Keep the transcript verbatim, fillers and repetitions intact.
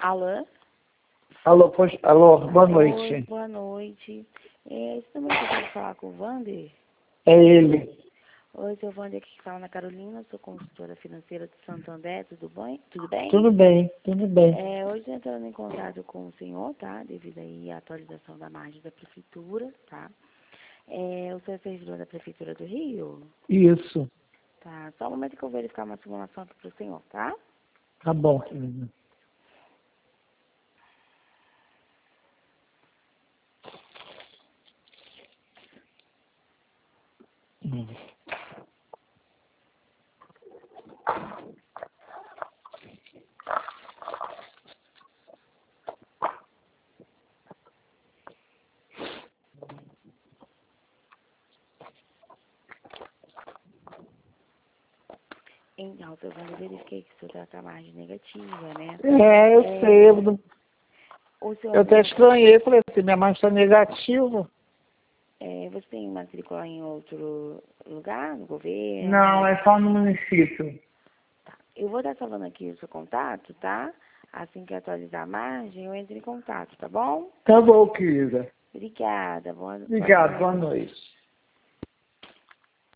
Alô? Alô, pois, alô, boa noite. Oi, boa noite. É, esse número que eu quero falar com o Wander? É ele. Oi, seu Wander, aqui que fala na Carolina, sou consultora financeira de Santo André, tudo bem? Tudo bem? Tudo bem, tudo bem. É, hoje entrando em contato com o senhor, tá? Devido aí à atualização da margem da prefeitura, tá? É, o senhor é servidor da prefeitura do Rio? Isso, Tá, só um momento que eu vou verificar uma simulação aqui pro senhor, tá? tá bom, querida. Hum. Então, seu Wander, eu verifiquei que o senhor tá com a margem negativa, né? É, eu É, sei, eu, não- o senhor, eu até não- estranhei, falei assim, minha margem está negativa. é, você tem matrícula em outro lugar, no governo? Não, é só no município. Tá. Eu vou estar salvando aqui o seu contato, tá? Assim que atualizar a margem, eu entro em contato, tá bom? Tá bom, querida. Obrigada. Boa, boa Obrigado, boa noite. noite.